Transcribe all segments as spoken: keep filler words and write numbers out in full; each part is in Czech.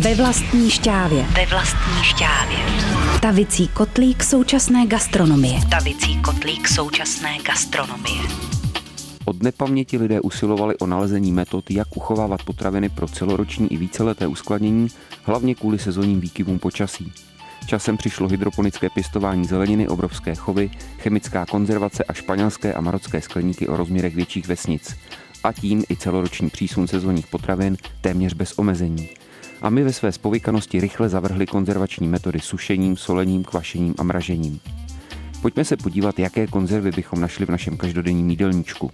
Ve vlastní šťávě. Ve vlastní šťávě. Tavicí kotlík současné gastronomie. Tavicí kotlík současné gastronomie. Od nepaměti lidé usilovali o nalezení metod, jak uchovávat potraviny pro celoroční i víceleté uskladnění, hlavně kvůli sezónním výkyvům počasí. Časem přišlo hydroponické pěstování zeleniny, obrovské chovy, chemická konzervace a španělské a marocké skleníky o rozměrech větších vesnic. A tím i celoroční přísun sezónních potravin téměř bez omezení. A my ve své zpovykanosti rychle zavrhli konzervační metody sušením, solením, kvašením a mražením. Pojďme se podívat, jaké konzervy bychom našli v našem každodenním jídelníčku.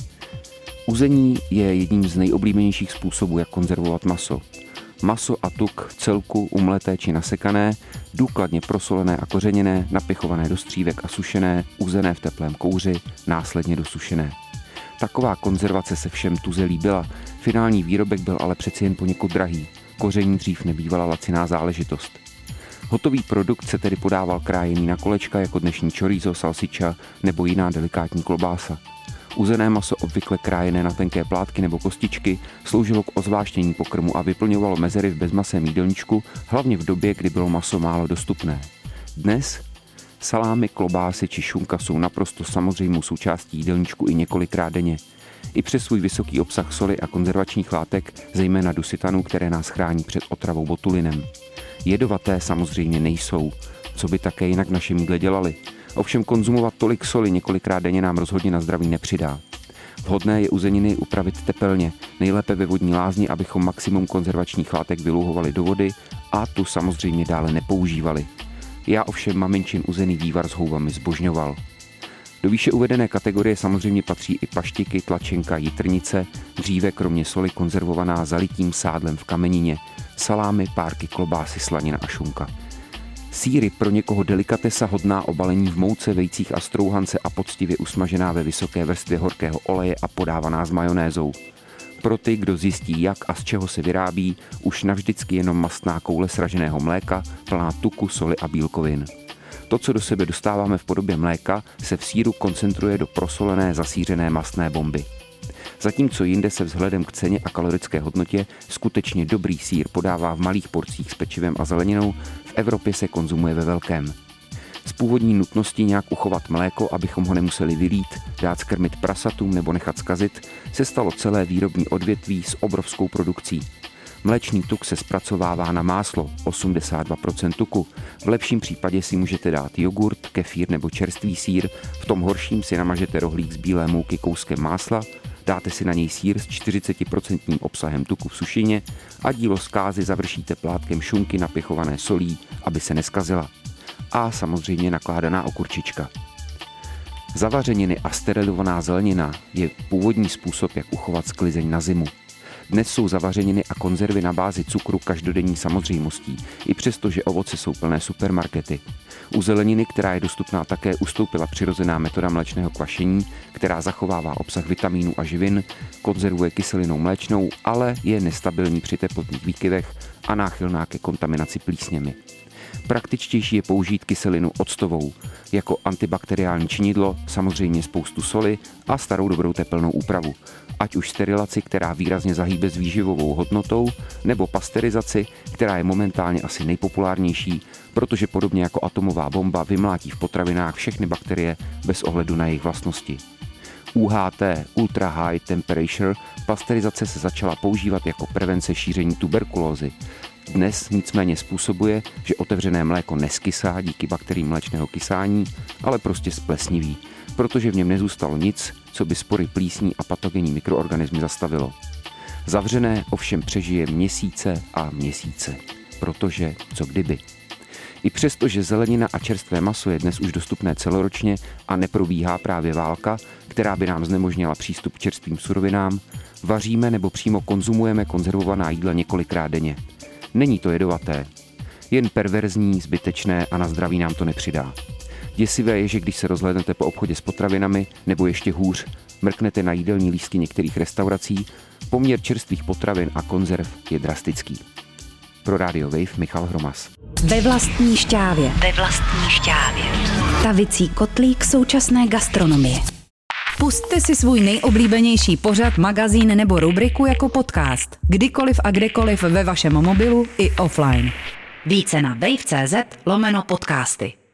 Uzení je jedním z nejoblíbenějších způsobů, jak konzervovat maso. Maso a tuk v celku, umleté či nasekané, důkladně prosolené a kořeněné, napichované do střívek a sušené, uzené v teplém kouři, následně dosušené. Taková konzervace se všem tuze líbila, finální výrobek byl ale přeci jen poněkud drahý. Koření dřív nebývala laciná záležitost. Hotový produkt se tedy podával krájený na kolečka jako dnešní chorizo, salsicha nebo jiná delikátní klobása. Uzené maso, obvykle krájené na tenké plátky nebo kostičky, sloužilo k ozváštění pokrmu a vyplňovalo mezery v bezmasém jídelníčku, hlavně v době, kdy bylo maso málo dostupné. Dnes salámy, klobásy či šunka jsou naprosto samozřejmou součástí jídelníčku i několikrát denně. I přes svůj vysoký obsah soli a konzervačních látek, zejména dusitanů, které nás chrání před otravou botulinem. Jedovaté samozřejmě nejsou, co by také jinak v našem jídle dělali. Ovšem konzumovat tolik soli několikrát denně nám rozhodně na zdraví nepřidá. Vhodné je uzeniny upravit tepelně, nejlépe ve vodní lázni, abychom maximum konzervačních látek vyluhovali do vody a tu samozřejmě dále nepoužívali. Já ovšem maminčin uzený vývar s houbami zbožňoval. Do výše uvedené kategorie samozřejmě patří i paštiky, tlačenka, jitrnice, dříve kromě soli konzervovaná zalitím sádlem v kamenině, salámy, párky, klobásy, slanina a šunka. Sýry pro někoho delikatesa hodná obalení v mouce, vejcích a strouhance a poctivě usmažená ve vysoké vrstvě horkého oleje a podávaná s majonézou. Pro ty, kdo zjistí, jak a z čeho se vyrábí, už navždycky jenom mastná koule sraženého mléka, plná tuku, soli a bílkovin. To, co do sebe dostáváme v podobě mléka, se v sýru koncentruje do prosolené, zasýřené mastné bomby. Zatímco jinde se vzhledem k ceně a kalorické hodnotě skutečně dobrý sýr podává v malých porcích s pečivem a zeleninou, v Evropě se konzumuje ve velkém. Z původní nutnosti nějak uchovat mléko, abychom ho nemuseli vylít, dát skrmit prasatům nebo nechat zkazit, se stalo celé výrobní odvětví s obrovskou produkcí. Mléčný tuk se zpracovává na máslo, osmdesát dva procent tuku. V lepším případě si můžete dát jogurt, kefír nebo čerstvý sýr, v tom horším si namažete rohlík z bílé mouky kouskem másla, dáte si na něj sýr s čtyřicet procent obsahem tuku v sušině a dílo zkázy završíte plátkem šunky napichované solí, aby se neskazila. A samozřejmě nakládaná okurčička. Zavařeniny a sterilizovaná zelenina je původní způsob, jak uchovat sklizeň na zimu. Dnes jsou zavařeniny a konzervy na bázi cukru každodenní samozřejmostí, i přesto, že ovoce jsou plné supermarkety. U zeleniny, která je dostupná také, ustoupila přirozená metoda mléčného kvašení, která zachovává obsah vitamínů a živin, konzervuje kyselinou mléčnou, ale je nestabilní při teplotních výkyvech a náchylná ke kontaminaci plísněmi. Praktičtější je použít kyselinu octovou, jako antibakteriální činidlo, samozřejmě spoustu soli a starou dobrou tepelnou úpravu. Ať už sterilaci, která výrazně zahýbe s výživovou hodnotou, nebo pasterizaci, která je momentálně asi nejpopulárnější, protože podobně jako atomová bomba vymlátí v potravinách všechny bakterie bez ohledu na jejich vlastnosti. U H T, Ultra High Temperature, pasterizace se začala používat jako prevence šíření tuberkulózy. Dnes nicméně způsobuje, že otevřené mléko neskysá díky bakteriím mléčného kysání, ale prostě splesniví, protože v něm nezůstalo nic, co by spory plísní a patogenní mikroorganismy zastavilo. Zavřené ovšem přežije měsíce a měsíce, protože co kdyby. I přesto, že zelenina a čerstvé maso je dnes už dostupné celoročně a neprobíhá právě válka, která by nám znemožnila přístup k čerstvým surovinám, vaříme nebo přímo konzumujeme konzervovaná jídla několikrát denně. Není to jedovaté, jen perverzní, zbytečné a na zdraví nám to nepřidá. Děsivé je, že když se rozhlédnete po obchodě s potravinami, nebo ještě hůř, mrknete na jídelní lístky některých restaurací, poměr čerstvých potravin a konzerv je drastický. Pro Radio Wave Michal Hromas. Ve vlastní šťávě. Ve vlastní šťávě. Tavicí kotlík současné gastronomie. Pusťte si svůj nejoblíbenější pořad, magazín nebo rubriku jako podcast. Kdykoliv a kdekoliv ve vašem mobilu i offline. Více na wave tečka cz lomeno podcasty.